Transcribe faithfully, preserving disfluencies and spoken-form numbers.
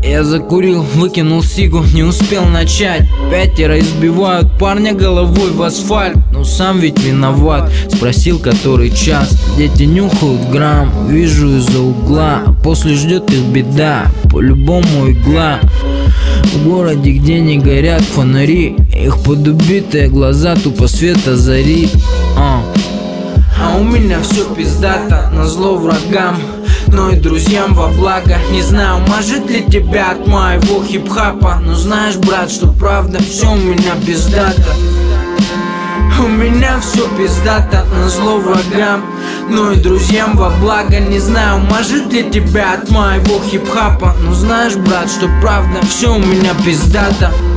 Я закурил, выкинул сигу, не успел начать. Пятеро избивают парня головой в асфальт. Но сам ведь виноват, спросил который час. Дети нюхают грамм, вижу из-за угла. А после ждет их беда, по-любому игла. В городе, где не горят фонари, их подубитые глаза тупо света зари. а. а у меня все пиздато, назло врагам, но и друзьям во благо. Не знаю, может ли тебя от моего хип-хапа, но знаешь, брат, что правда, все у меня пиздато. У меня все пиздато, назло врагам, но и друзьям во благо. Не знаю, может ли тебя от моего хип-хапа, но знаешь, брат, что правда, все у меня пиздато.